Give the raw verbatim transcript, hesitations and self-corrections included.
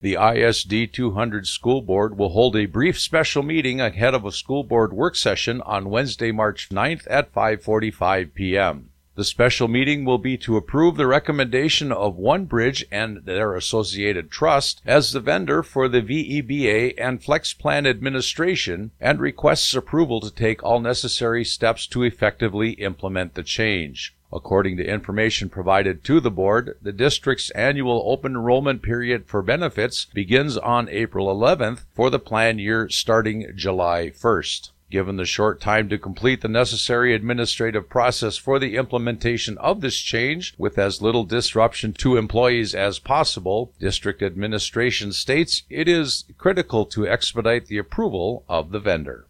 The I S D two hundred School Board will hold a brief special meeting ahead of a school board work session on Wednesday, March ninth at five forty-five p.m. The special meeting will be to approve the recommendation of OneBridge and their associated trust as the vendor for the V E B A and Flex Plan administration, and requests approval to take all necessary steps to effectively implement the change. According to information provided to the board, the district's annual open enrollment period for benefits begins on April eleventh for the plan year starting July first. Given the short time to complete the necessary administrative process for the implementation of this change with as little disruption to employees as possible, district administration states it is critical to expedite the approval of the vendor.